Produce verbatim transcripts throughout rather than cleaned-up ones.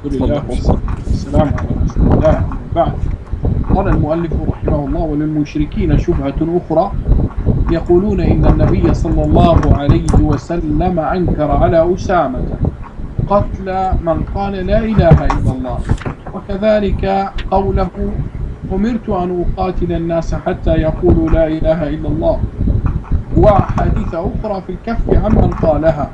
الحمد لله والصلاة والسلام على رسول الله. بعد قال المؤلف رحمه الله: وللمشركين شبهة أخرى يقولون إن النبي صلى الله عليه وسلم أنكر على أسامة قتل من قال لا إله إلا الله، وكذلك قوله: أمرت أن أقاتل الناس حتى يقولوا لا إله إلا الله، وأحاديث أخرى في الكف عمن قالها.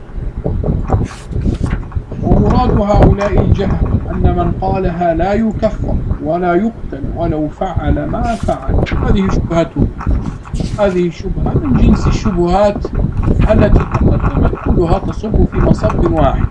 ومراد هؤلاء الجهل أن من قالها لا يكفر ولا يقتل ولو فعل ما فعل. هذه شبهته، هذه شبهة من جنس الشبهات التي تقدمت، كلها تصب في مصب واحد،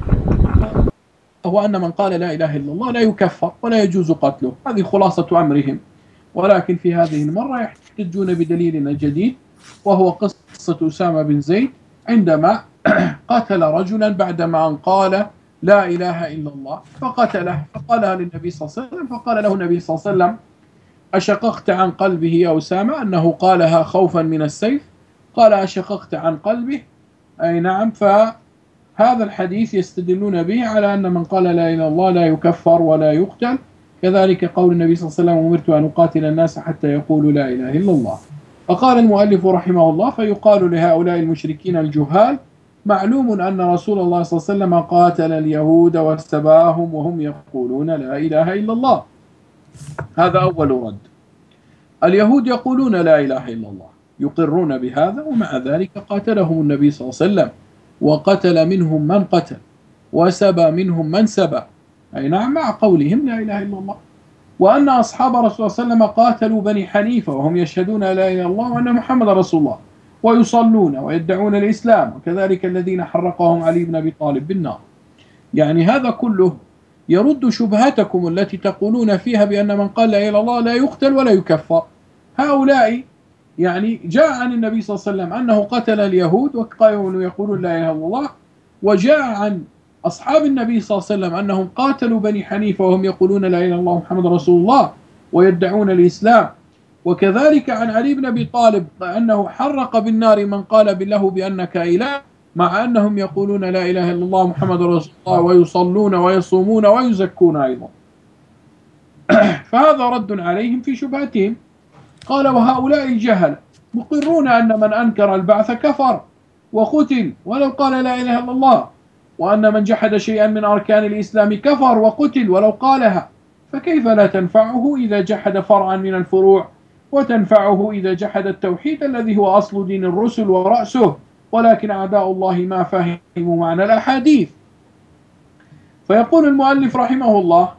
هو أن من قال لا إله إلا الله لا يكفر ولا يجوز قتله. هذه خلاصة أمرهم. ولكن في هذه المرة يحتجون بدليل جديد، وهو قصة أسامة بن زيد عندما قتل رجلا بعدما أن قال لا إله إلا الله فقتله، فقالها للنبي صلى الله عليه وسلم، فقال له النبي صلى الله عليه وسلم: أشققت عن قلبه يا أسامة؟ أنه قالها خوفا من السيف. قال: أشققت عن قلبه؟ أي نعم. فهذا الحديث يستدلون به على أن من قال لا إله إلا الله لا يكفر ولا يقتل. كذلك قول النبي صلى الله عليه وسلم: أمرت أن أقاتل الناس حتى يقولوا لا إله إلا الله. فقال المؤلف رحمه الله: فيقال لهؤلاء المشركين الجهال: معلوم أن رسول الله صلى الله عليه وسلم قاتل اليهود واستباهم وهم يقولون لا إله إلا الله. هذا أول رد. اليهود يقولون لا إله إلا الله، يقرون بهذا، ومع ذلك قاتلهم النبي صلى الله عليه وسلم، وقتل منهم من قتل، وسبى منهم من سبى، أي نعم، مع قولهم لا إله إلا الله. وأن أصحاب رسول الله صلى الله عليه وسلم قاتلوا بني حنيفة وهم يشهدون لا إله إلا الله وأن محمد رسول الله، ويصلون ويدعون الإسلام، وكذلك الذين حرقهم علي بن أبي طالب بالنار. يعني هذا كله يرد شبهتكم التي تقولون فيها بأن من قال لا إله إلا الله لا يقتل ولا يكفر. هؤلاء يعني جاء عن النبي صلى الله عليه وسلم أنه قتل اليهود وكانوا يقولون لا إله إلا الله، وجاء عن أصحاب النبي صلى الله عليه وسلم أنهم قاتلوا بني حنيفة وهم يقولون لا إله إلا الله محمد رسول الله ويدعون الإسلام، وكذلك عن علي بن أبي طالب أنه حرق بالنار من قال بالله بأنك إله، مع أنهم يقولون لا إله إلا الله محمد رسول الله ويصلون ويصومون ويزكون أيضا. فهذا رد عليهم في شبهتهم. قال: وهؤلاء الجهل مقرون أن من أنكر البعث كفر وقتل ولو قال لا إله إلا الله، وأن من جحد شيئا من أركان الإسلام كفر وقتل ولو قالها، فكيف لا تنفعه إذا جحد فرعا من الفروع، وتنفعه إذا جحد التوحيد الذي هو أصل دين الرسل ورأسه، ولكن أعداء الله ما فهموا معنى الأحاديث. فيقول المؤلف رحمه الله: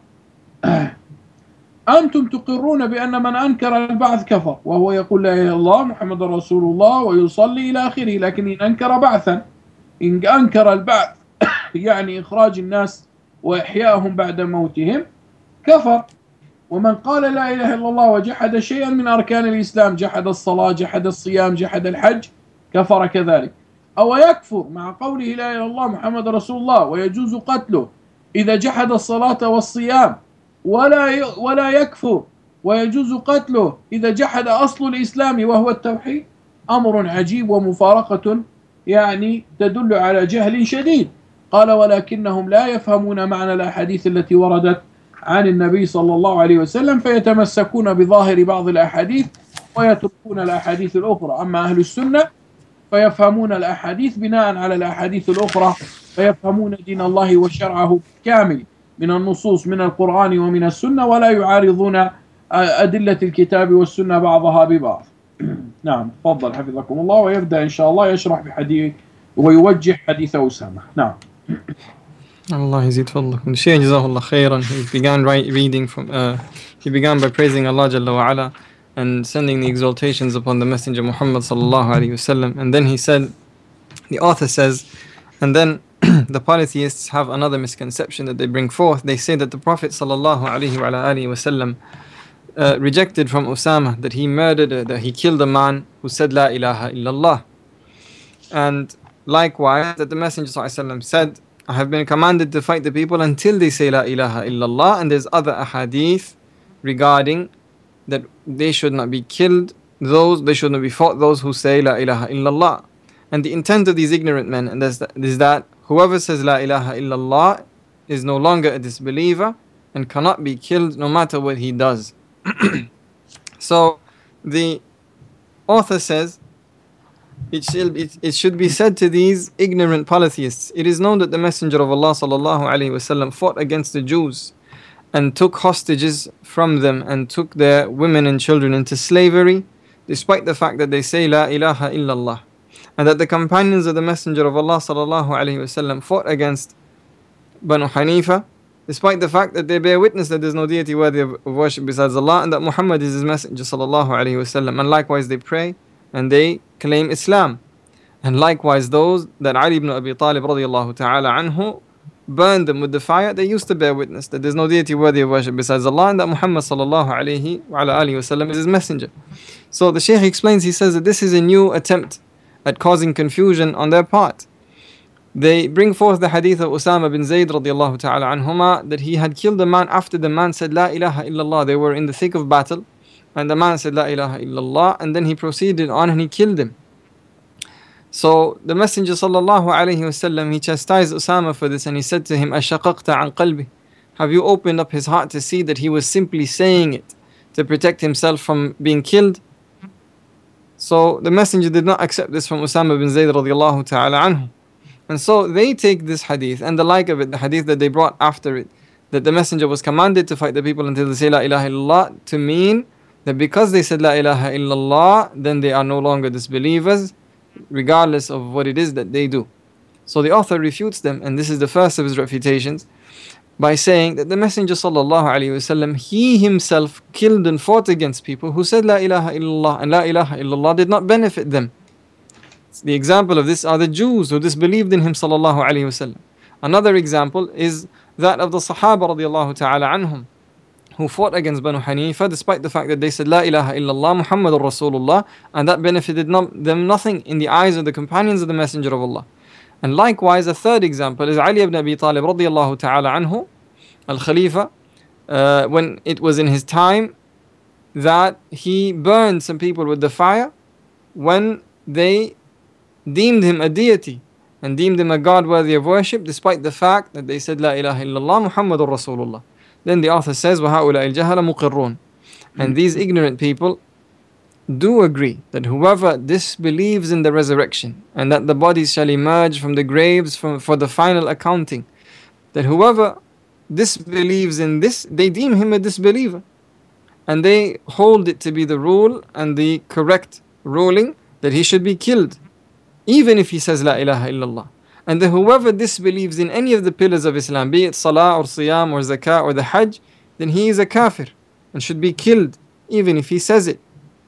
أنتم تقرون بأن من أنكر البعث كفر، وهو يقول لا إله إلا الله محمد رسول الله ويصلي إلى آخره، لكن إن أنكر بعثا، إن أنكر البعث يعني إخراج الناس وإحيائهم بعد موتهم، كفر. ومن قال لا إله إلا الله وجحد شيئا من أركان الإسلام، جحد الصلاة، جحد الصيام، جحد الحج، كفر كذلك. أو يكفر مع قوله لا إله إلا الله محمد رسول الله ويجوز قتله إذا جحد الصلاة والصيام، ولا ولا يكفر ويجوز قتله إذا جحد أصل الإسلام وهو التوحيد. أمر عجيب ومفارقة يعني تدل على جهل شديد. قال: ولكنهم لا يفهمون معنى الأحاديث التي وردت عن النبي صلى الله عليه وسلم، فيتمسكون بظاهر بعض الأحاديث ويتركون الأحاديث الأخرى. أما أهل السنة فيفهمون الأحاديث بناء على الأحاديث الأخرى، فيفهمون دين الله وشرعه كامل من النصوص من القرآن ومن السنة، ولا يعارضون أدلة الكتاب والسنة بعضها ببعض. نعم، تفضل حفظكم الله. ويبدأ إن شاء الله يشرح بحديث ويوجه حديث أسامة. نعم. Allah يزيد فضلكم. Shaykh Jazakallah khairan. He began right, reading from. Uh, he began by praising Allah Jalla wa Ala and sending the exaltations upon the Messenger Muhammad sallallahu alaihi wasallam. And then he said, the author says, and then the polytheists have another misconception that they bring forth. They say that the Prophet sallallahu alaihi wasallam uh, rejected from Usama that he murdered, uh, that he killed a man who said La ilaha illallah. And likewise, that the Messenger sallallahu alaihi wasallam said, I have been commanded to fight the people until they say La ilaha illallah. And there's other ahadith regarding that they should not be killed, those they should not be fought, those who say La ilaha illallah. And the intent of these ignorant men and is that whoever says La ilaha illallah is no longer a disbeliever and cannot be killed no matter what he does. So the author says, It should, it, it should be said to these ignorant polytheists, it is known that the Messenger of Allah sallallahu alaihi wasallam fought against the Jews and took hostages from them and took their women and children into slavery, despite the fact that they say La ilaha illallah, and that the companions of the Messenger of Allah sallallahu alaihi wasallam fought against Banu Hanifa, despite the fact that they bear witness that there is no deity worthy of worship besides Allah and that Muhammad is his messenger sallallahu alaihi wasallam, and likewise they pray and they claim Islam. And likewise those that Ali ibn Abi Talib radiallahu ta'ala anhu burned them with the fire, they used to bear witness that there is no deity worthy of worship besides Allah and that Muhammad sallallahu alayhi wa ala alihi wasallam is his messenger. So the Shaykh explains, he says that this is a new attempt at causing confusion on their part. They bring forth the hadith of Usama bin Zayd radiallahu ta'ala anhuma that he had killed a man after the man said La ilaha illallah. They were in the thick of battle and the man said La ilaha illallah, and then he proceeded on and he killed him. So the Messenger sallallahu alayhi wasallam, he chastised Usama for this and he said to him, Ashaqaqta an qalbi, have you opened up his heart to see that he was simply saying it to protect himself from being killed? So the Messenger did not accept this from Usama bin Zayd radiallahu ta'ala anhu. And so they take this hadith and the like of it, the hadith that they brought after it, that the Messenger was commanded to fight the people until they say La ilaha illallah, to mean that because they said La ilaha illallah, then they are no longer disbelievers, regardless of what it is that they do. So the author refutes them, and this is the first of his refutations, by saying that the Messenger sallallahu alaihi wasallam, he himself killed and fought against people who said La ilaha illallah, and La ilaha illallah did not benefit them. The example of this are the Jews who disbelieved in him sallallahu alaihi wasallam. Another example is that of the Sahaba radiallahu ta'ala anhum, who fought against Banu Hanifa despite the fact that they said La ilaha illallah Muhammadur Rasulullah, and that benefited not, them nothing in the eyes of the companions of the Messenger of Allah. And likewise a third example is Ali ibn Abi Talib radiallahu ta'ala anhu, al-Khalifa, uh, when it was in his time that he burned some people with the fire when they deemed him a deity and deemed him a God worthy of worship despite the fact that they said La ilaha illallah Muhammadur Rasulullah. Then the author says, وَهَؤُلَاءِ الْجَهَلَ مُقِرُّونَ, and these ignorant people do agree that whoever disbelieves in the resurrection and that the bodies shall emerge from the graves from, for the final accounting, that whoever disbelieves in this, they deem him a disbeliever. And they hold it to be the rule and the correct ruling that he should be killed, even if he says La ilaha illallah. And that whoever disbelieves in any of the pillars of Islam, be it salah or siyam or zakah or the hajj, then he is a kafir and should be killed even if he says it.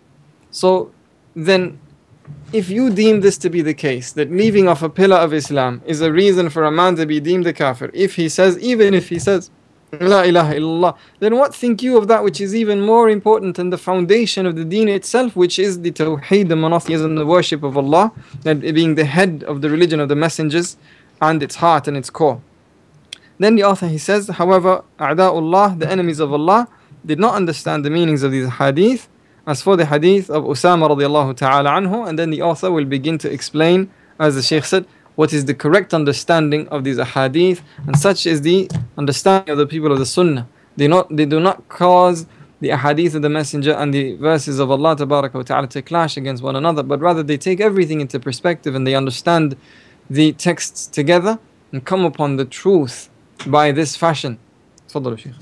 So then if you deem this to be the case, that leaving off a pillar of Islam is a reason for a man to be deemed a kafir, if he says, even if he says La ilaha illallah, then what think you of that which is even more important than the foundation of the deen itself, which is the tawheed, the monotheism, the worship of Allah, that being the head of the religion of the messengers and its heart and its core. Then the author, he says, however, a'da'ullah, the enemies of Allah, did not understand the meanings of these hadith. As for the hadith of Usama radiallahu ta'ala anhu, and then the author will begin to explain, as the Shaykh said, what is the correct understanding of these ahadith, and such is the understanding of the people of the Sunnah. They not they do not cause the ahadith of the Messenger and the verses of Allah tabaraka wa ta'ala to clash against one another, but rather they take everything into perspective and they understand the texts together and come upon the truth by this fashion. تفضل شيخ.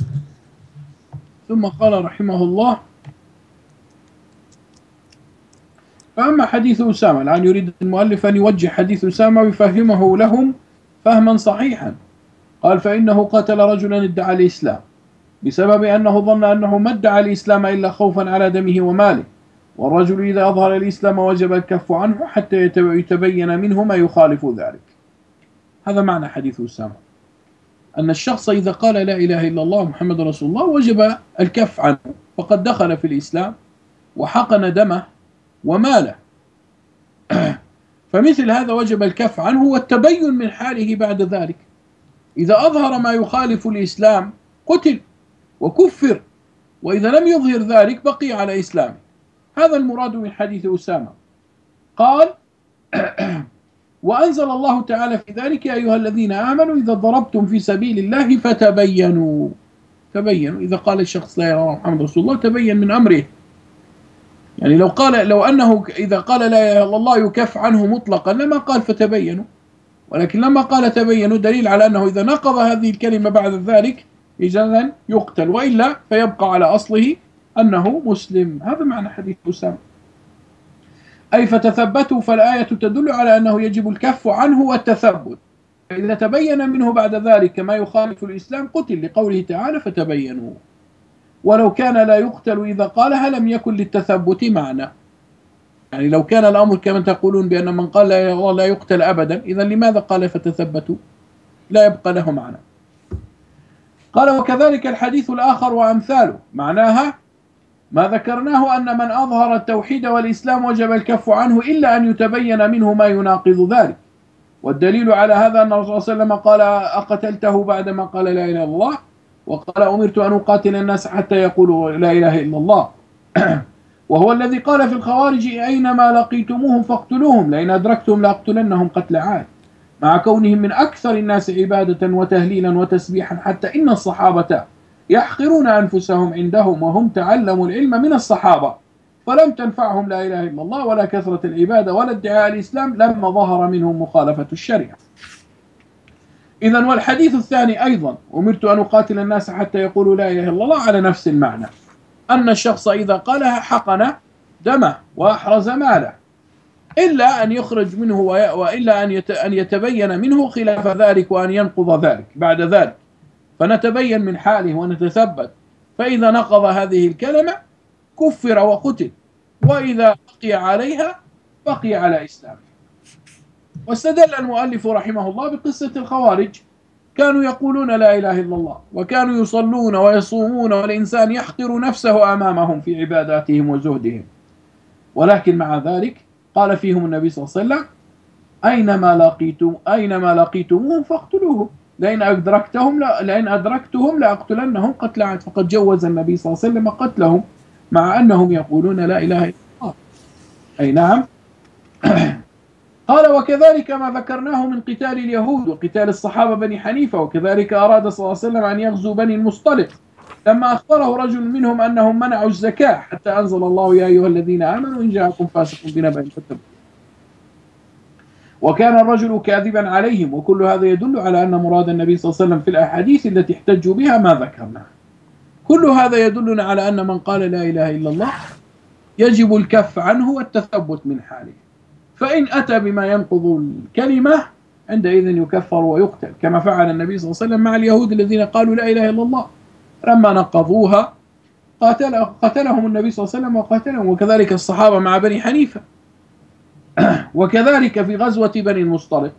ثم قال رحمه الله: فأما حديث أسامة، الآن يريد المؤلف أن يوجه حديث أسامة ويفهمه لهم فهما صحيحا. قال: فإنه قتل رجلا ادعى الإسلام بسبب أنه ظن أنه ما ادعى الإسلام إلا خوفا على دمه وماله، والرجل إذا أظهر الإسلام وجب الكف عنه حتى يتبين منه ما يخالف ذلك. هذا معنى حديث أسامة، أن الشخص إذا قال لا إله إلا الله محمد رسول الله وجب الكف عنه، فقد دخل في الإسلام وحقن دمه وماله. فمثل هذا وجب الكف عنه والتبين من حاله بعد ذلك. إذا أظهر ما يخالف الإسلام قتل وكفر، وإذا لم يظهر ذلك بقي على إسلامه. هذا المراد من حديث أسامة. قال: وأنزل الله تعالى في ذلك يا أيها الذين آمنوا إذا ضربتم في سبيل الله فتبينوا. تبينوا، إذا قال الشخص لا إله إلا الله محمد رسول الله تبين من أمره. يعني لو قال لو أنه إذا قال لا إله إلا الله يكف عنه مطلقا لما قال فتبينوا، ولكن لما قال تبينوا دليل على أنه إذا نقض هذه الكلمة بعد ذلك إذن يقتل، وإلا فيبقى على أصله أنه مسلم. هذا معنى حديث أسامة. أي فتثبتوا، فالآية تدل على أنه يجب الكف عنه والتثبت، فإذا تبين منه بعد ذلك ما يخالف الإسلام قتل، لقوله تعالى فتبينوا. ولو كان لا يقتل إذا قالها لم يكن للتثبت معنى. يعني لو كان الأمر كما تقولون بأن من قال لا الله لا يقتل أبدا، إذا لماذا قال فتثبتوا؟ لا يبقى له معنى. قال وكذلك الحديث الآخر وأمثاله، معناها ما ذكرناه أن من أظهر التوحيد والإسلام وجب الكف عنه إلا أن يتبين منه ما يناقض ذلك. والدليل على هذا أن الرسول صلى الله عليه وسلم قال أقتلته بعدما قال لا إله إلا الله، وقال أمرت أن أقاتل الناس حتى يقولوا لا إله إلا الله. وهو الذي قال في الخوارج أينما لقيتموهم فاقتلوهم لئن أدركتم لأقتلنهم قتل عاد، مع كونهم من أكثر الناس عبادة وتهليلا وتسبيحا، حتى إن الصحابة يحقرون أنفسهم عندهم وهم تعلموا العلم من الصحابة، فلم تنفعهم لا إله إلا الله ولا كثرة العبادة ولا ادعاء الإسلام لما ظهر منهم مخالفة الشريعة. إذن والحديث الثاني أيضا أمرت أن أقاتل الناس حتى يقولوا لا إله إلا الله على نفس المعنى، أن الشخص إذا قالها حقن دمه وأحرز ماله، إلا أن يخرج منه وإلا أن يتبين منه خلاف ذلك وأن ينقض ذلك بعد ذلك، فنتبين من حاله ونتثبت، فإذا نقض هذه الكلمة كفر وقتل، وإذا بقي عليها بقي على إسلامه. واستدل المؤلف رحمه الله بقصة الخوارج، كانوا يقولون لا إله إلا الله وكانوا يصلون ويصومون والإنسان يحقر نفسه أمامهم في عباداتهم وزهدهم، ولكن مع ذلك قال فيهم النبي صلى الله عليه وسلم أينما لقيتم أينما لقيتموهم فاقتلوهم لئن أدركتهم لئن أدركتهم لأقتلنهم قتل عاد، فقد جوز النبي صلى الله عليه وسلم قتلهم مع أنهم يقولون لا إله إلا الله. أي نعم. قال وكذلك ما ذكرناه من قتال اليهود وقتال الصحابة بني حنيفة، وكذلك أراد صلى الله عليه وسلم أن يغزو بني المصطلق لما أخبره رجل منهم أنهم منعوا الزكاة، حتى أنزل الله يا أيها الذين آمنوا إن جاءكم فاسق بنبأ فتبينوا. وكان الرجل كاذبا عليهم، وكل هذا يدل على أن مراد النبي صلى الله عليه وسلم في الأحاديث التي احتجوا بها ما ذكرناه. كل هذا يدلنا على أن من قال لا إله إلا الله يجب الكف عنه والتثبت من حاله، فإن أتى بما ينقض الكلمة عندئذ يكفر ويقتل، كما فعل النبي صلى الله عليه وسلم مع اليهود الذين قالوا لا إله إلا الله، لما نقضوها قاتل قتلهم النبي صلى الله عليه وسلم وقاتلهم، وكذلك الصحابة مع بني حنيفة. وكذلك في غزوة بني المصطلق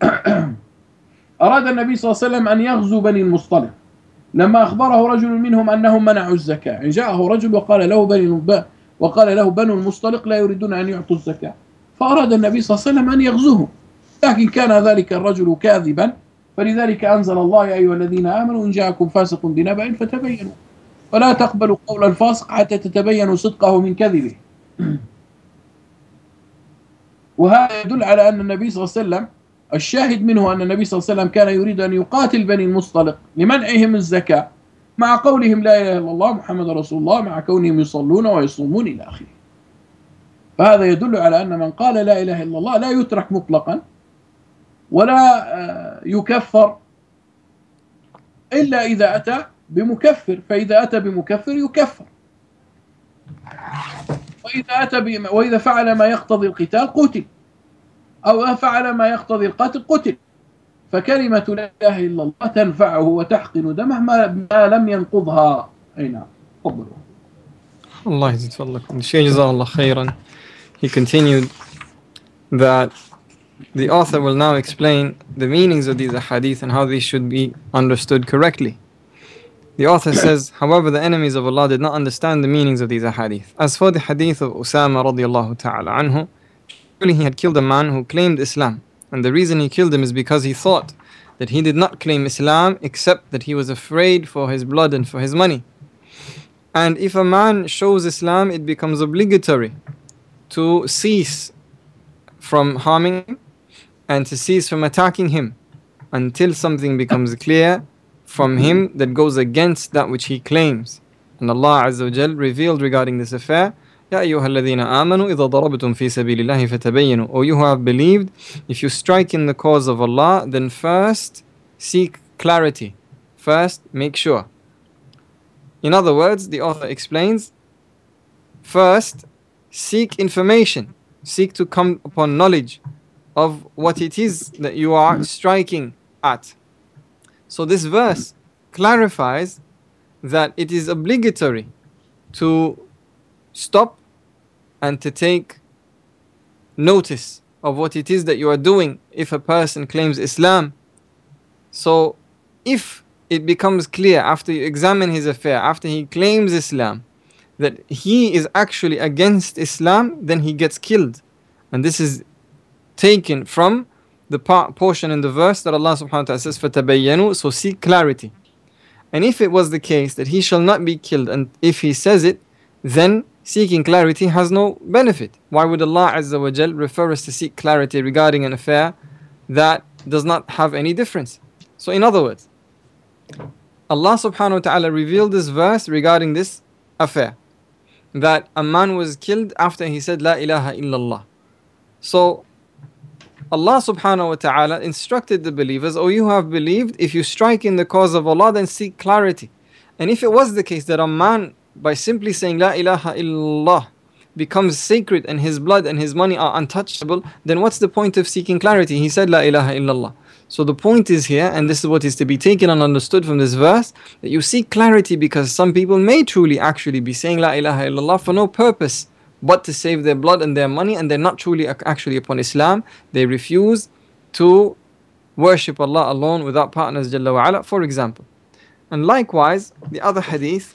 أراد النبي صلى الله عليه وسلم أن يغزو بني المصطلق لما أخبره رجل منهم أنهم منعوا الزكاة، يعني جاءه رجل وقال له بني وقال له بنو المصطلق لا يريدون أن يعطوا الزكاة، فأراد النبي صلى الله عليه وسلم أن يغزوهم، لكن كان ذلك الرجل كاذبا، فلذلك أنزل الله يا أيها الذين آمنوا إن جاءكم فاسق بنبأ فتبينوا، فلا تقبلوا قول الفاسق حتى تتبينوا صدقه من كذبه. وهذا يدل على أن النبي صلى الله عليه وسلم الشاهد منه أن النبي صلى الله عليه وسلم كان يريد أن يقاتل بني المصطلق لمنعهم الزكاة، مع قولهم لا إله إلا الله محمد رسول الله، مع كونهم يصلون ويصومون إلى آخره. فهذا يدل على أن من قال لا إله إلا الله لا يترك مطلقا ولا يكفر إلا إذا أتى بمكفر، فإذا أتى بمكفر يكفر، وإذا أتى وإذا فعل ما يقتضي القتال قتل، أو فعل ما يقتضي القتل قتل، فكلمة لا إله إلا الله تنفعه وتحقن دمه ما لم ينقضها. أي نعم. تفضلوا. Allah يزيد فضلكم. The Shaykh Jazakallah khairan. He continued that the author will now explain the meanings of these ahadith and how these should be understood correctly. The author says, however, the enemies of Allah did not understand the meanings of these ahadith. As for the hadith of Usama radiallahu ta'ala anhu, surely he had killed a man who claimed Islam, and the reason he killed him is because he thought that he did not claim Islam except that he was afraid for his blood and for his money. And if a man shows Islam, it becomes obligatory to cease from harming him and to cease from attacking him until something becomes clear from him that goes against that which he claims. And Allah Azza wa Jal revealed regarding this affair, Ya ayyuha alladhina amanu idha darabtum fi sabilillahi fatabayyanu. O you who have believed, if you strike in the cause of Allah, then first seek clarity. First make sure. In other words, the author explains, first seek information, seek to come upon knowledge of what it is that you are striking at. So this verse clarifies that it is obligatory to stop and to take notice of what it is that you are doing if a person claims Islam. So if it becomes clear after you examine his affair, after he claims Islam, that he is actually against Islam, then he gets killed. And this is taken from the part, portion in the verse that Allah subhanahu wa ta'ala says, فَتَبَيَّنُوا, so seek clarity. And if it was the case that he shall not be killed, and if he says it, then seeking clarity has no benefit. Why would Allah Azza wa Jal refer us to seek clarity regarding an affair that does not have any difference? So in other words, Allah subhanahu wa ta'ala revealed this verse regarding this affair, that a man was killed after he said La ilaha illallah. So Allah subhanahu wa ta'ala instructed the believers, O you who have believed, if you strike in the cause of Allah, then seek clarity. And if it was the case that a man, by simply saying La ilaha illallah, becomes sacred and his blood and his money are untouchable, then what's the point of seeking clarity? He said La ilaha illallah. So the point is here, and this is what is to be taken and understood from this verse, that you seek clarity because some people may truly actually be saying La ilaha illallah for no purpose but to save their blood and their money, and they're not truly actually upon Islam. They refuse to worship Allah alone without partners, Jalla wa Ala, for example. And likewise, the other hadith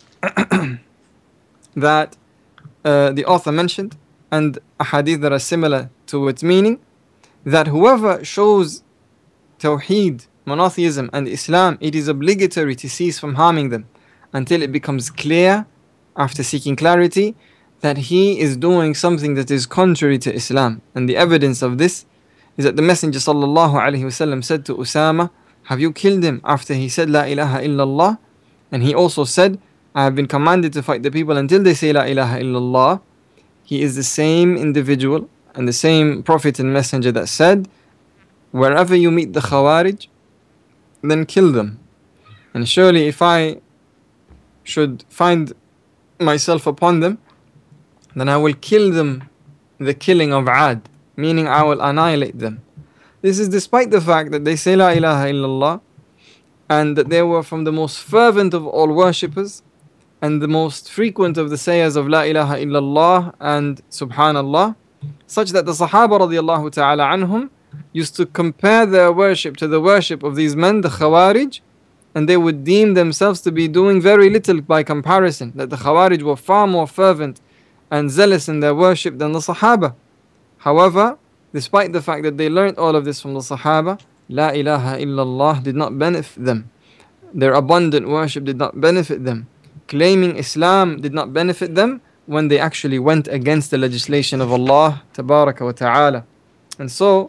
that uh, the author mentioned, and a hadith that are similar to its meaning, that whoever shows Tawheed, monotheism and Islam, it is obligatory to cease from harming them until it becomes clear, after seeking clarity, that he is doing something that is contrary to Islam. And the evidence of this is that the Messenger sallallahu alaihi wasallam said to Usama, have you killed him after he said La ilaha illallah? And he also said, I have been commanded to fight the people until they say La ilaha illallah. He is the same individual and the same prophet and messenger that said, wherever you meet the Khawarij, then kill them. And surely if I should find myself upon them, then I will kill them the killing of Ad, meaning I will annihilate them. This is despite the fact that they say La ilaha illallah, and that they were from the most fervent of all worshippers, and the most frequent of the sayers of La ilaha illallah and Subhanallah, such that the Sahaba radiallahu ta'ala anhum used to compare their worship to the worship of these men, the Khawarij, and they would deem themselves to be doing very little by comparison, that the Khawarij were far more fervent and zealous in their worship than the Sahaba. However, despite the fact that they learned all of this from the Sahaba, La ilaha illallah did not benefit them. Their abundant worship did not benefit them. Claiming Islam did not benefit them when they actually went against the legislation of Allah Tabaraka wa Ta'ala. And so,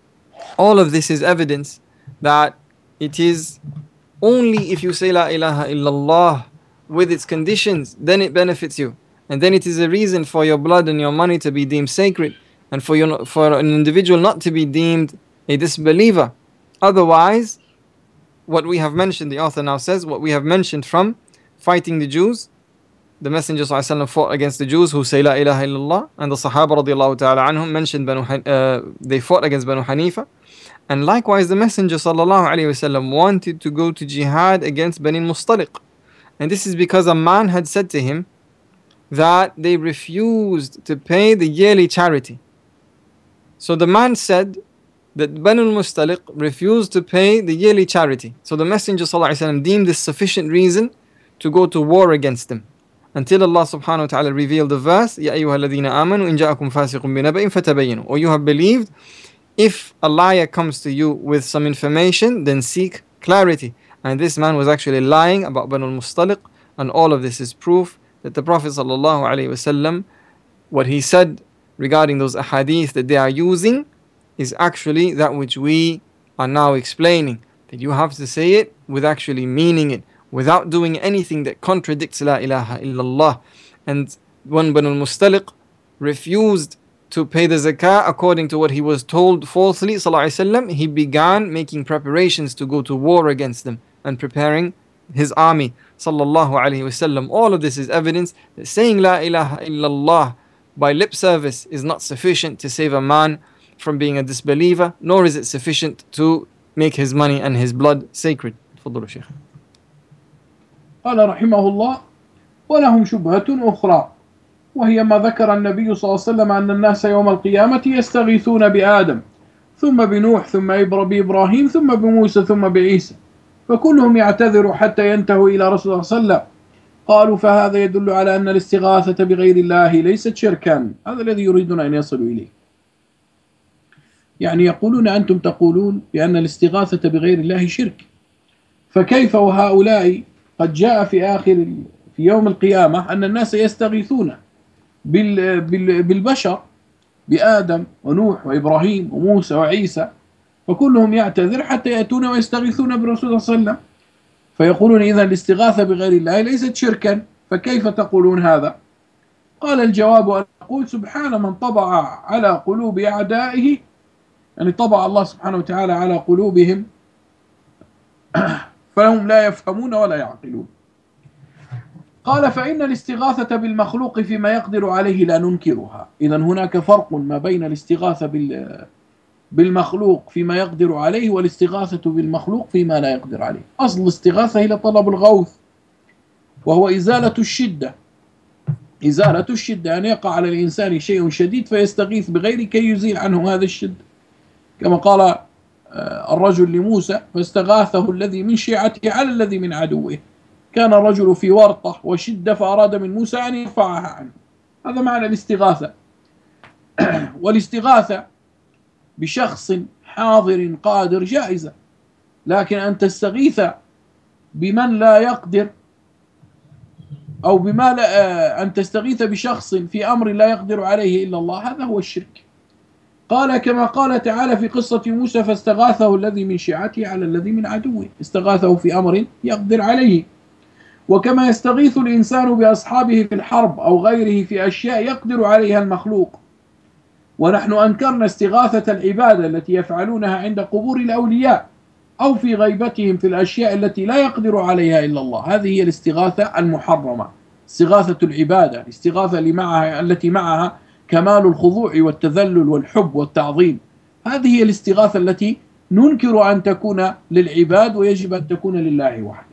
all of this is evidence that it is only if you say La ilaha illallah with its conditions, then it benefits you. And then it is a reason for your blood and your money to be deemed sacred, and for, your, for an individual not to be deemed a disbeliever. Otherwise, what we have mentioned, the author now says, what we have mentioned from fighting the Jews, the Messenger ﷺ fought against the Jews who say La ilaha illallah, and the Sahaba radiallahu ta'ala anhum mentioned Banu, uh, they fought against Banu Hanifa. And likewise, the Messenger sallallahu alayhi wasallam wanted to go to jihad against Bani Mustaliq. And this is because a man had said to him that they refused to pay the yearly charity. So the man said that Banu Mustaliq refused to pay the yearly charity. So the Messenger ﷺ deemed this sufficient reason to go to war against them, until Allah subhanahu wa ta'ala revealed the verse, Ya ayyuha alladhina amanu in ja'akum fasiqun binaba'in fatabayyanu. Or you have believed, if a liar comes to you with some information, then seek clarity. And this man was actually lying about Banu Mustaliq, and all of this is proof that the Prophet sallallahu alaihi wasallam, what he said regarding those ahadith that they are using, is actually that which we are now explaining. That you have to say it with actually meaning it, without doing anything that contradicts La ilaha illallah. And when Banu al-Mustaliq refused to pay the zakah according to what he was told falsely, sallallahu alaihi wasallam, he began making preparations to go to war against them and preparing his army, sallallahu alaihi wasallam. All of this is evidence that saying La ilaha illallah by lip service is not sufficient to save a man from being a disbeliever, nor is it sufficient to make his money and his blood sacred. تفضلوا شيخ. قال رحمه الله: ولهم شبهة أخرى، وهي ما ذكر النبي صلى الله عليه وسلم أن الناس يوم القيامة يستغيثون بآدم ثم بنوح ثم بإبراهيم ثم بموسى ثم بعيسى، فكلهم يعتذر حتى ينتهوا إلى رسول الله صلى الله عليه وسلم. قالوا: فهذا يدل على أن الاستغاثة بغير الله ليست شركا. هذا الذي يريدون أن يصلوا إليه. يعني يقولون أنتم تقولون بأن الاستغاثة بغير الله شرك، فكيف وهؤلاء قد جاء في آخر في يوم القيامة أن الناس يستغيثون بالبشر بآدم ونوح وإبراهيم وموسى وعيسى، فكلهم يعتذر حتى يأتون ويستغيثون برسول صلى الله عليه وسلم، فيقولون إذا الاستغاثة بغير الله ليست شركا، فكيف تقولون هذا؟ قال: الجواب أن نقول: سبحان من طبع على قلوب أعدائه، يعني طبع الله سبحانه وتعالى على قلوبهم فهم لا يفهمون ولا يعقلون. قال: فإن الاستغاثة بالمخلوق فيما يقدر عليه لا ننكرها. إذا هناك فرق ما بين الاستغاثة بالمخلوق فيما يقدر عليه والاستغاثة بالمخلوق فيما لا يقدر عليه. أصل الاستغاثة هي طلب الغوث، وهو إزالة الشدة. إزالة الشدة أن يقع على الإنسان شيء شديد فيستغيث بغيره كي يزيل عنه هذا الشدة، كما قال الرجل لموسى: فاستغاثه الذي من شيعته على الذي من عدوه. كان الرجل في ورطة وشدة فأراد من موسى أن يرفعها عنه. هذا معنى الاستغاثة. والاستغاثة بشخص حاضر قادر جائزة، لكن أن تستغيث بمن لا يقدر أو بما لا أن تستغيث بشخص في أمر لا يقدر عليه إلا الله، هذا هو الشرك. قال: كما قال تعالى في قصة موسى: فاستغاثه الذي من شيعته على الذي من عدوه. استغاثه في أمر يقدر عليه. وكما يستغيث الإنسان بأصحابه في الحرب أو غيره في أشياء يقدر عليها المخلوق. ونحن أنكرنا استغاثة العبادة التي يفعلونها عند قبور الأولياء أو في غيبتهم في الأشياء التي لا يقدر عليها إلا الله. هذه هي الاستغاثة المحرمة، استغاثة العبادة، الاستغاثة اللي معها التي معها كمال الخضوع والتذلل والحب والتعظيم. هذه هي الاستغاثة التي ننكر أن تكون للعباد ويجب أن تكون لله وحده.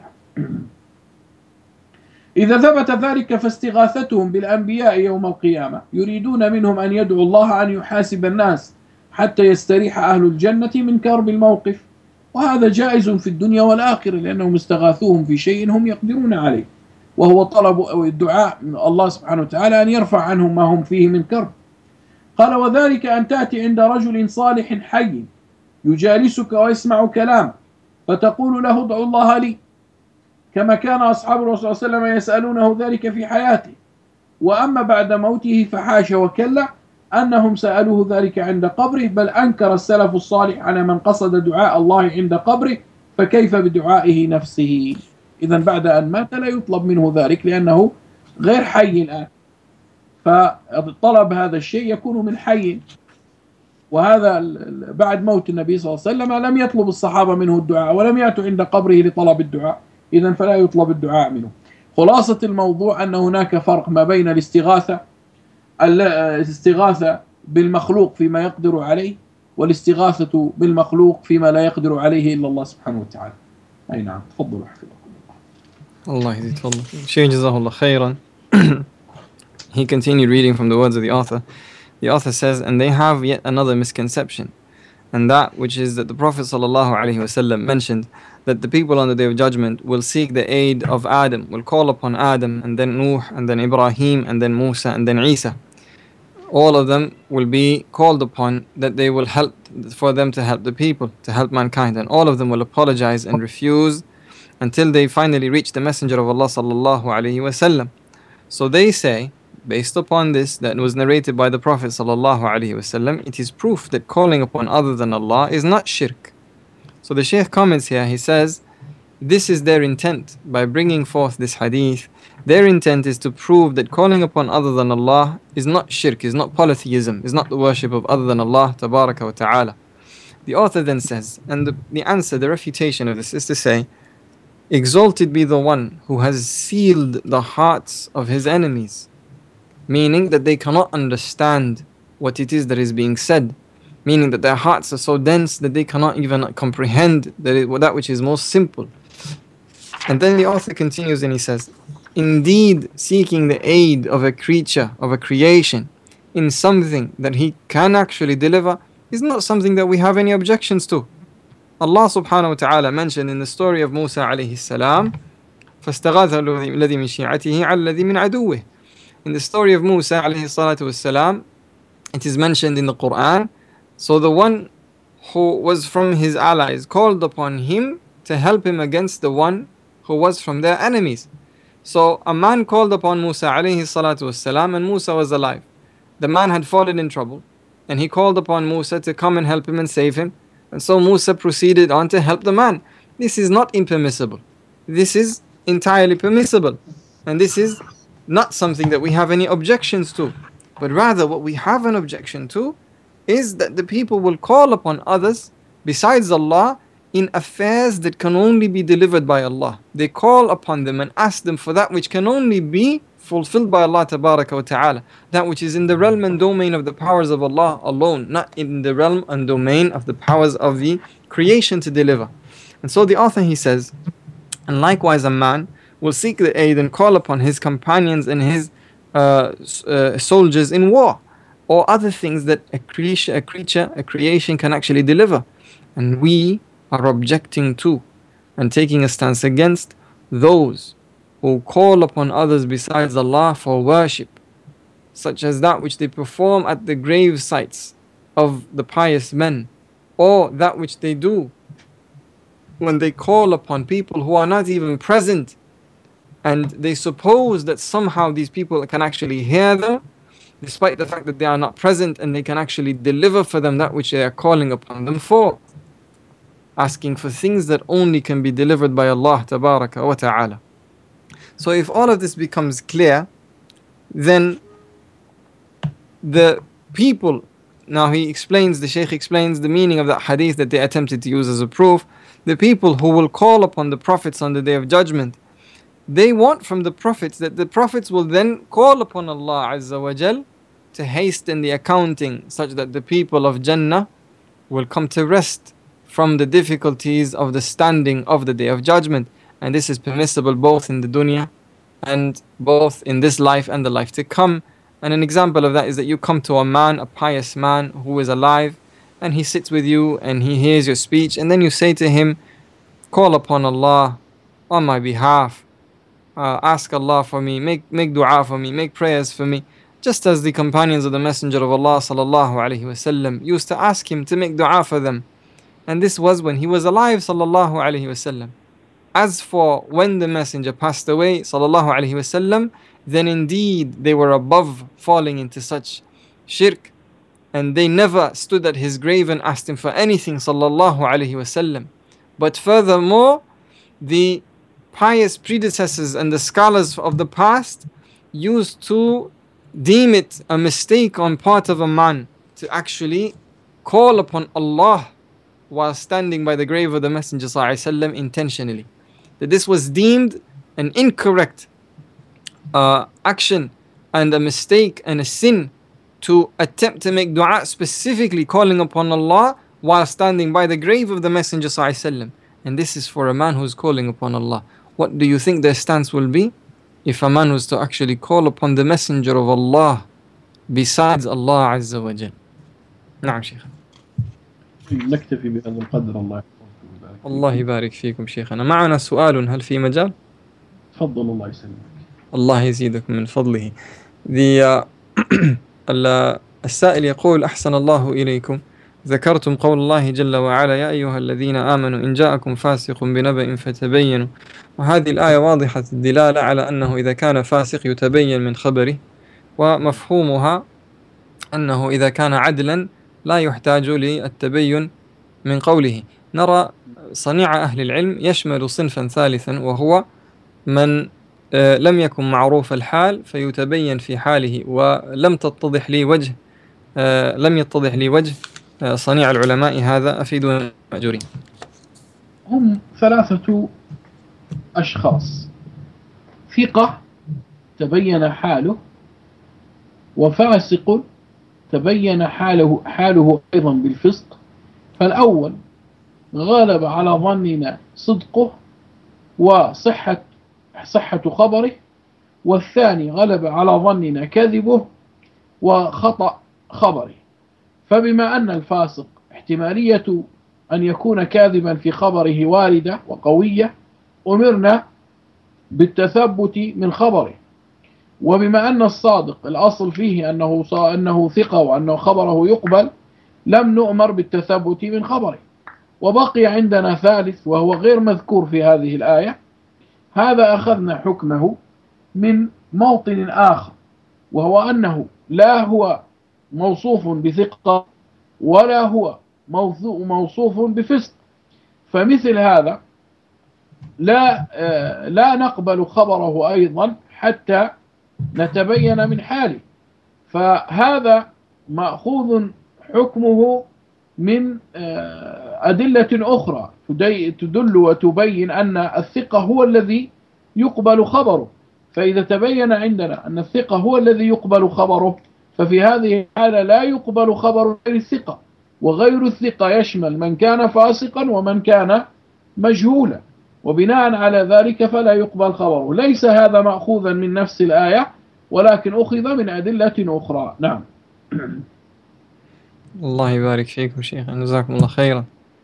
إذا ثبت ذلك فاستغاثتهم بالأنبياء يوم القيامة يريدون منهم أن يدعوا الله أن يحاسب الناس حتى يستريح أهل الجنة من كرب الموقف، وهذا جائز في الدنيا والآخرة، لأنهم استغاثوهم في شيء هم يقدرون عليه، وهو طلب أو الدعاء من الله سبحانه وتعالى أن يرفع عنهم ما هم فيه من كرب. قال: وذلك أن تأتي عند رجل صالح حي يجالسك ويسمع كلام فتقول له: ادعوا الله لي، كما كان أصحاب الرسول صلى الله عليه وسلم يسألونه ذلك في حياته. وأما بعد موته فحاش وكلا أنهم سألوه ذلك عند قبره، بل أنكر السلف الصالح على من قصد دعاء الله عند قبره، فكيف بدعائه نفسه؟ إذا بعد أن مات لا يطلب منه ذلك لأنه غير حي الآن، فطلب هذا الشيء يكون من حي، وهذا بعد موت النبي صلى الله عليه وسلم لم يطلب الصحابة منه الدعاء ولم يأتوا عند قبره لطلب الدعاء، إذا فلا يطلب الدعاء منه. خلاصة الموضوع أن هناك فرق ما بين الاستغاثة الاستغاثة بالمخلوق فيما يقدر عليه والاستغاثة بالمخلوق فيما لا يقدر عليه إلا الله سبحانه وتعالى. أي نعم، تفضلوا حفظكم الله. الله يزيد فضلك. Shaykh Jazakallah khairan. He continued reading from the words of the author. The author says, and they have yet another misconception, and that which is that the Prophet ﷺ mentioned that the people on the Day of Judgment will seek the aid of Adam, will call upon Adam, and then Nuh, and then Ibrahim, and then Musa, and then Isa. All of them will be called upon that they will help, for them to help the people, to help mankind, and all of them will apologize and refuse until they finally reach the Messenger of Allah sallallahu alaihi wasallam. So they say based upon this that was narrated by the Prophet sallallahu alaihi wasallam, it is proof that calling upon other than Allah is not shirk. So the Shaykh comments here, he says, this is their intent by bringing forth this hadith. Their intent is to prove that calling upon other than Allah is not shirk, is not polytheism, is not the worship of other than Allah tabaraka wa ta'ala. The author then says, and the, the answer, the refutation of this is to say, exalted be the one who has sealed the hearts of his enemies, meaning that they cannot understand what it is that is being said, meaning that their hearts are so dense that they cannot even comprehend that, it, that which is most simple. And then the author continues and he says, indeed, seeking the aid of a creature, of a creation, in something that he can actually deliver is not something that we have any objections to. Allah subhanahu wa ta'ala mentioned in the story of Musa alayhi salam, فَاسْتَغَاثَ الَّذِي مِنْ شِيعَتِهِ عَلَى الَّذِي مِنْ عَدُوِّهِ. In the story of Musa alayhi salatu wassalam, it is mentioned in the Quran, so the one who was from his allies called upon him to help him against the one who was from their enemies. So a man called upon Musa alayhi salatu wassalam, and Musa was alive. The man had fallen in trouble and he called upon Musa to come and help him and save him. And so Musa proceeded on to help the man. This is not impermissible. This is entirely permissible. And this is not something that we have any objections to. But rather what we have an objection to is that the people will call upon others besides Allah in affairs that can only be delivered by Allah. They call upon them and ask them for that which can only be fulfilled by Allah tabaraka wa ta'ala, that which is in the realm and domain of the powers of Allah alone, not in the realm and domain of the powers of the creation to deliver. And so the author, he says, and likewise a man will seek the aid and call upon his companions and his uh, uh, soldiers in war, or other things that a creation, a creature, a creation can actually deliver. And we are objecting to and taking a stance against those who call upon others besides Allah for worship, such as that which they perform at the grave sites of the pious men, or that which they do when they call upon people who are not even present, and they suppose that somehow these people can actually hear them, despite the fact that they are not present, and they can actually deliver for them that which they are calling upon them for, asking for things that only can be delivered by Allah tabaraka wa ta'ala. So if all of this becomes clear, then the people, now he explains, the Shaykh explains the meaning of that hadith that they attempted to use as a proof. The people who will call upon the prophets on the Day of Judgment, they want from the prophets that the prophets will then call upon Allah Azza wa Jal to hasten the accounting, such that the people of Jannah will come to rest from the difficulties of the standing of the Day of Judgment. And this is permissible both in the dunya and both in this life and the life to come. And an example of that is that you come to a man, a pious man who is alive, and he sits with you and he hears your speech, and then you say to him, call upon Allah on my behalf, uh, ask Allah for me, make, make dua for me, make prayers for me, just as the companions of the Messenger of Allah sallallahu alaihi wasallam used to ask him to make dua for them. And this was when he was alive sallallahu alaihi wasallam. As for when the Messenger passed away sallallahu alaihi wasallam, then indeed they were above falling into such shirk, and they never stood at his grave and asked him for anything sallallahu alaihi wasallam. But furthermore, the pious predecessors and the scholars of the past used to deem it a mistake on part of a man to actually call upon Allah while standing by the grave of the Messenger sallallahu alaihi wasallam intentionally. That this was deemed an incorrect uh, action and a mistake and a sin to attempt to make dua specifically calling upon Allah while standing by the grave of the Messenger sallallahu alaihi wasallam. And this is for a man who is calling upon Allah. What do you think their stance will be if a man was to actually call upon the Messenger of Allah besides Allah Azza wa Jal? نعم شيخ. نكتفي بهذا القدر. الله يحفظكم. الله يبارك فيكم شيخنا. معنا سؤال، هل في مجال؟ تفضل الله يسلمك. الله يزيدكم من فضله. The uh, السائل يقول: أحسن الله إليكم، ذكرتم قول الله جل وعلا: يا أيها الذين آمنوا إن جاءكم فاسق بنبأ فتبينوا. وهذه الآية واضحة الدلالة على أنه إذا كان فاسق يتبين من خبره ومفهومها أنه إذا كان عدلا لا يحتاج للتبين من قوله. نرى صنيع أهل العلم يشمل صنفا ثالثا، وهو من لم يكن معروف الحال فيتبين في حاله، ولم تتضح لي وجه لم يتضح لي وجه صنيع العلماء هذا، أفيدونا مأجورين. هم ثلاثة أشخاص: ثقة تبين حاله، وفاسق تبين حاله حاله أيضا بالفسق. فالأول غلب على ظننا صدقه وصحة صحة خبره، والثاني غلب على ظننا كذبه وخطأ خبره. فبما أن الفاسق احتمالية أن يكون كاذبا في خبره واردة وقوية، أمرنا بالتثبت من خبره. وبما أن الصادق الأصل فيه أنه أنه ثقة وأنه خبره يقبل، لم نؤمر بالتثبت من خبره. وبقي عندنا ثالث وهو غير مذكور في هذه الآية، هذا أخذنا حكمه من موطن آخر، وهو أنه لا هو موصوف بثقة ولا هو موصوف بفسق. فمثل هذا لا لا نقبل خبره أيضا حتى نتبين من حاله. فهذا مأخوذ حكمه من أدلة أخرى تدل وتبين أن الثقة هو الذي يقبل خبره. فإذا تبين عندنا أن الثقة هو الذي يقبل خبره، ففي هذه الحالة لا يقبل خبر غير الثقة، وغير الثقة يشمل من كان فاسقا ومن كان مجهولا، وبناء على ذلك فلا يقبل خبره. ليس هذا مأخوذا من نفس الآية، ولكن أخذ من أدلة أخرى. نعم. الله يبارك فيكم شيخ، جزاكم الله خيرا.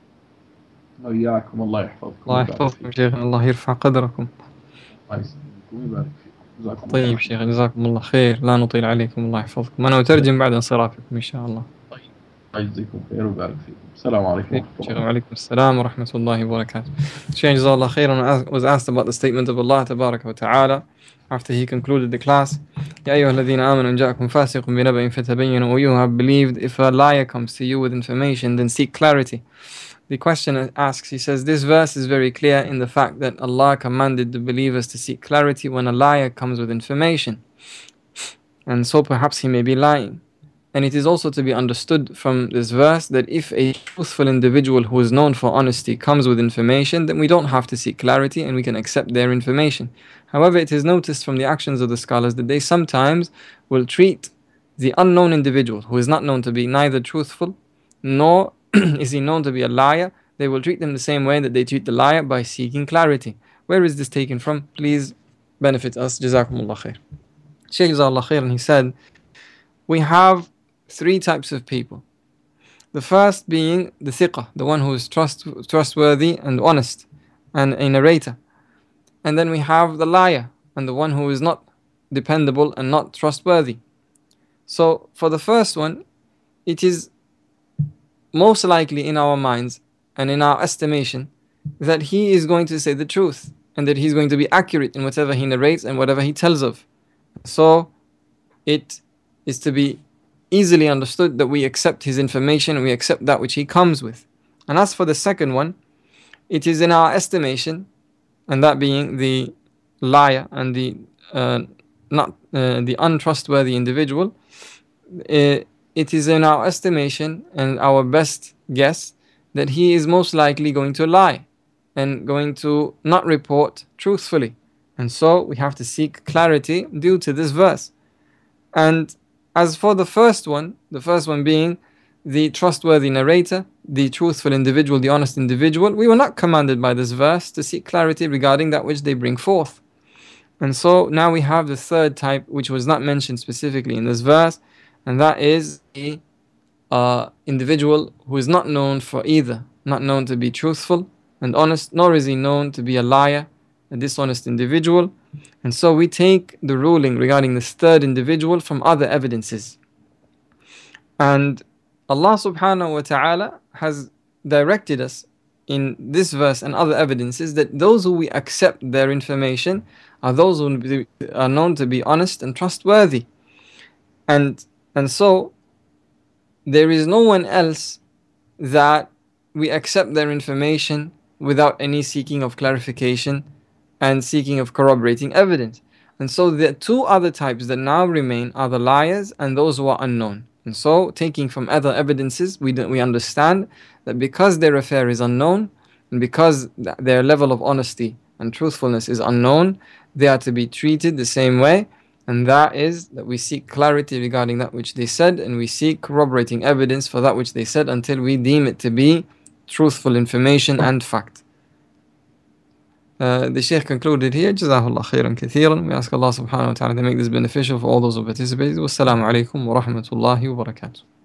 وإياكم، الله يحفظكم. الله يحفظكم شيخ، الله يرفع قدركم. الله يسلمكم ويبارك فيكم. طيب شيخ، جزاكم الله خير، لا نطيل عليكم، الله يحفظكم. أنا أترجم بعد انصرافكم إن شاء الله. طيب، يجزيكم خير ويبارك فيكم. السلام عليكم ورحمة الله. وعليكم السلام ورحمة الله وبركاته. Shaykh Jazakallah khairan was asked about the statement of Allah Tabaraka wa Ta'ala after he concluded the class. يا أيها الذين آمنوا إن جاءكم فاسق بنبأ فتبينوا. You have believed, if a liar comes to you with information, then seek clarity. The questioner asks, he says, this verse is very clear in the fact that Allah commanded the believers to seek clarity when a liar comes with information. And so perhaps he may be lying. And it is also to be understood from this verse that if a truthful individual who is known for honesty comes with information, then we don't have to seek clarity and we can accept their information. However, it is noticed from the actions of the scholars that they sometimes will treat the unknown individual who is not known to be neither truthful nor is he known to be a liar. They will treat them the same way that they treat the liar, by seeking clarity. Where is this taken from? Please benefit us. Jazakumullah khair. Shaykh Jazakallah khair, and he said, we have three types of people. The first being the thiqah, the one who is trust, trustworthy and honest, and a narrator. And then we have the liar, and the one who is not dependable and not trustworthy. So for the first one, it is most likely in our minds and in our estimation that he is going to say the truth, and that he's going to be accurate in whatever he narrates and whatever he tells of. So it is to be easily understood that we accept his information and we accept that which he comes with. And as for the second one, it is in our estimation, and that being the liar and the uh, not uh, the untrustworthy individual, uh, it is in our estimation and our best guess that he is most likely going to lie and going to not report truthfully. And so we have to seek clarity due to this verse. And as for the first one, the first one being the trustworthy narrator, the truthful individual, the honest individual, we were not commanded by this verse to seek clarity regarding that which they bring forth. And so now we have the third type, which was not mentioned specifically in this verse, and that is the uh, individual who is not known for either, not known to be truthful and honest, nor is he known to be a liar, a dishonest individual. And so we take the ruling regarding this third individual from other evidences. And Allah subhanahu wa ta'ala has directed us in this verse and other evidences that those who we accept their information are those who are known to be honest and trustworthy. And and so there is no one else that we accept their information without any seeking of clarification and seeking of corroborating evidence. And so the two other types that now remain are the liars and those who are unknown. And so, taking from other evidences, we we understand that because their affair is unknown, and because their level of honesty and truthfulness is unknown, they are to be treated the same way. And that is that we seek clarity regarding that which they said, and we seek corroborating evidence for that which they said until we deem it to be truthful information and fact. Uh, the Shaykh concluded here. Jazakallah khairan kathiran. We ask Allah subhanahu wa ta'ala to make this beneficial for all those who participated. Wassalamu alaikum wa rahmatullahi wa barakatuh.